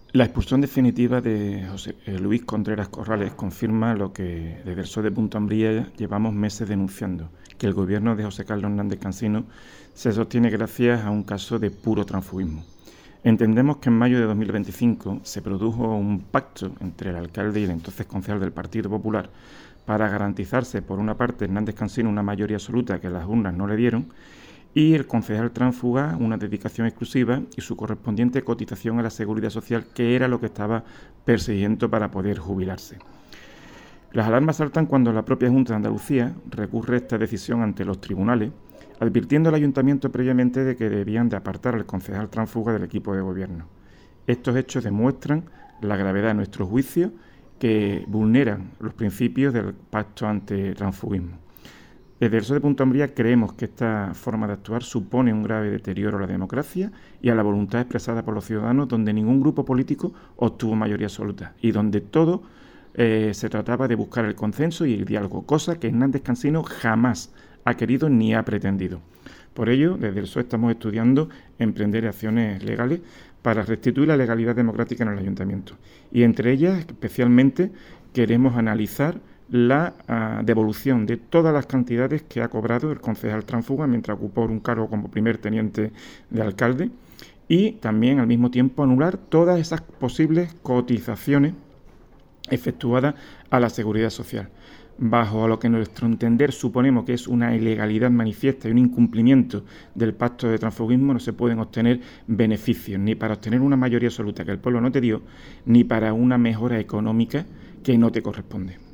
La expulsión definitiva de José Luis Contreras Corrales confirma lo que desde el PSOE de Punta Umbría llevamos meses denunciando, que el gobierno de José Carlos Hernández Cansino se sostiene gracias a un caso de puro transfugismo. Entendemos que en mayo de 2025 se produjo un pacto entre el alcalde y el entonces concejal del Partido Popular para garantizarse, por una parte, Hernández Cansino una mayoría absoluta que las urnas no le dieron, y el concejal tránsfuga una dedicación exclusiva y su correspondiente cotización a la Seguridad Social, que era lo que estaba persiguiendo para poder jubilarse. Las alarmas saltan cuando la propia Junta de Andalucía recurre esta decisión ante los tribunales, advirtiendo al Ayuntamiento previamente de que debían de apartar al concejal tránsfuga del equipo de gobierno. Estos hechos demuestran la gravedad de nuestro juicio, que vulneran los principios del pacto antitransfugismo. Desde el PSOE de Punta Umbría creemos que esta forma de actuar supone un grave deterioro a la democracia y a la voluntad expresada por los ciudadanos, donde ningún grupo político obtuvo mayoría absoluta y donde todo se trataba de buscar el consenso y el diálogo, cosa que Hernández Cansino jamás ha querido ni ha pretendido. Por ello, desde el PSOE estamos estudiando emprender acciones legales para restituir la legalidad democrática en el ayuntamiento. Y entre ellas, especialmente, queremos analizar la devolución de todas las cantidades que ha cobrado el concejal tránsfuga mientras ocupó un cargo como primer teniente de alcalde, y también al mismo tiempo anular todas esas posibles cotizaciones efectuadas a la Seguridad Social, bajo lo que en nuestro entender suponemos que es una ilegalidad manifiesta y un incumplimiento del pacto de transfugismo. No se pueden obtener beneficios, ni para obtener una mayoría absoluta que el pueblo no te dio, ni para una mejora económica que no te corresponde.